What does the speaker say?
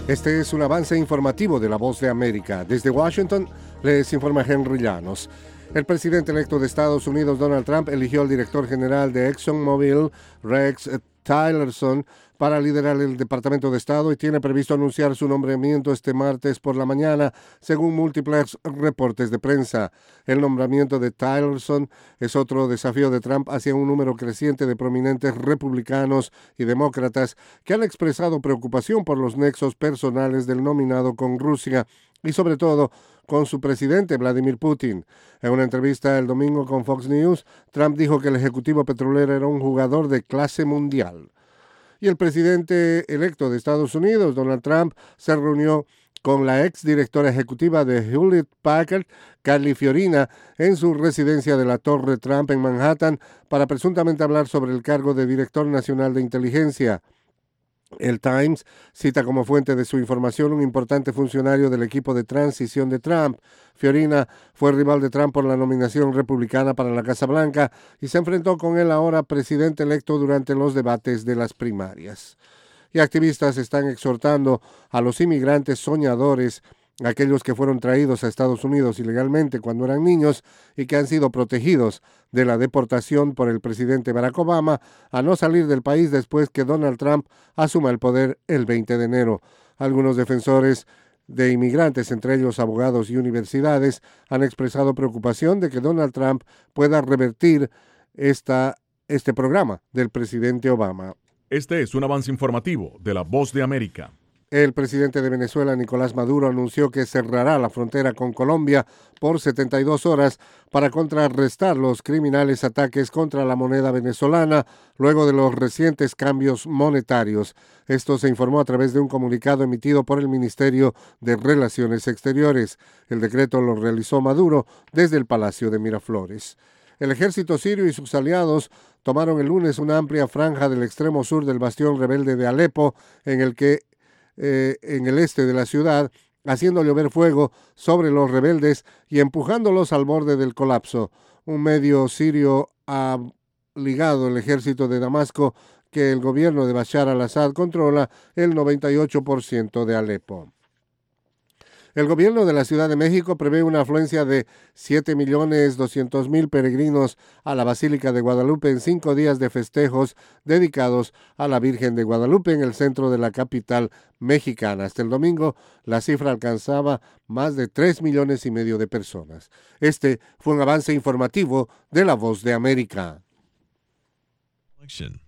Este es un avance informativo de La Voz de América. Desde Washington les informa Henry Llanos. El presidente electo de Estados Unidos, Donald Trump, eligió al director general de ExxonMobil, Rex Tillerson, para liderar el Departamento de Estado y tiene previsto anunciar su nombramiento este martes por la mañana, según múltiples reportes de prensa. El nombramiento de Tillerson es otro desafío de Trump hacia un número creciente de prominentes republicanos y demócratas que han expresado preocupación por los nexos personales del nominado con Rusia y sobre todo con su presidente Vladimir Putin. En una entrevista el domingo con Fox News, Trump dijo que el ejecutivo petrolero era un jugador de clase mundial. Y el presidente electo de Estados Unidos, Donald Trump, se reunió con la exdirectora ejecutiva de Hewlett Packard, Carly Fiorina, en su residencia de la Torre Trump en Manhattan para presuntamente hablar sobre el cargo de director nacional de inteligencia. El Times cita como fuente de su información un importante funcionario del equipo de transición de Trump. Fiorina fue rival de Trump por la nominación republicana para la Casa Blanca y se enfrentó con el ahora presidente electo durante los debates de las primarias. Y activistas están exhortando a los inmigrantes soñadores, aquellos que fueron traídos a Estados Unidos ilegalmente cuando eran niños y que han sido protegidos de la deportación por el presidente Barack Obama, a no salir del país después que Donald Trump asuma el poder el 20 de enero. Algunos defensores de inmigrantes, entre ellos abogados y universidades, han expresado preocupación de que Donald Trump pueda revertir este programa del presidente Obama. Este es un avance informativo de La Voz de América. El presidente de Venezuela, Nicolás Maduro, anunció que cerrará la frontera con Colombia por 72 horas para contrarrestar los criminales ataques contra la moneda venezolana luego de los recientes cambios monetarios. Esto se informó a través de un comunicado emitido por el Ministerio de Relaciones Exteriores. El decreto lo realizó Maduro desde el Palacio de Miraflores. El ejército sirio y sus aliados tomaron el lunes una amplia franja del extremo sur del bastión rebelde de Alepo, en el este de la ciudad, haciendo llover fuego sobre los rebeldes y empujándolos al borde del colapso. Un medio sirio ha ligado el ejército de Damasco, que el gobierno de Bashar al-Assad controla el 98% de Alepo. El gobierno de la Ciudad de México prevé una afluencia de 7.200.000 peregrinos a la Basílica de Guadalupe en 5 días de festejos dedicados a la Virgen de Guadalupe en el centro de la capital mexicana. Hasta el domingo, la cifra alcanzaba más de 3,5 millones de personas. Este fue un avance informativo de La Voz de América.